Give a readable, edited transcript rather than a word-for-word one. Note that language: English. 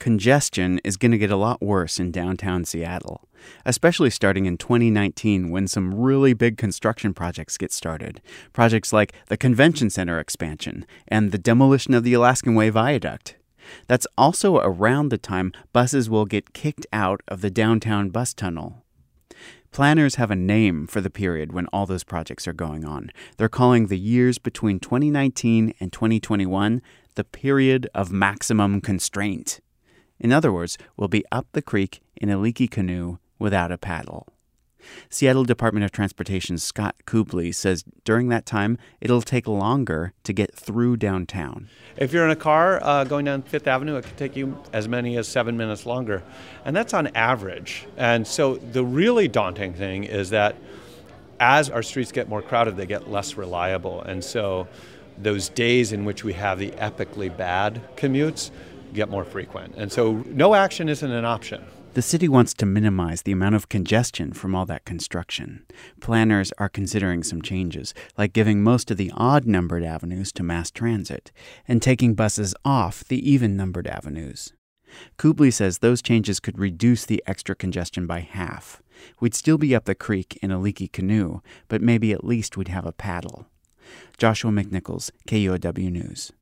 congestion is going to get a lot worse in downtown Seattle, especially starting in 2019 when some really big construction projects get started. Projects like the Convention Center expansion and the demolition of the Alaskan Way Viaduct. That's also around the time buses will get kicked out of the downtown bus tunnel. Planners have a name for the period when all those projects are going on. They're calling the years between 2019 and 2021 the period of maximum constraint. In other words, we'll be up the creek in a leaky canoe without a paddle. Seattle Department of Transportation's Scott Kubley says during that time, it'll take longer to get through downtown. If you're in a car going down Fifth Avenue, it could take you as many as 7 minutes longer. And that's on average. And so the really daunting thing is that as our streets get more crowded, they get less reliable. And so those days in which we have the epically bad commutes get more frequent. And so no action isn't an option. The city wants to minimize the amount of congestion from all that construction. Planners are considering some changes, like giving most of the odd-numbered avenues to mass transit and taking buses off the even-numbered avenues. Kubley says those changes could reduce the extra congestion by half. We'd still be up the creek in a leaky canoe, but maybe at least we'd have a paddle. Joshua McNichols, KUOW News.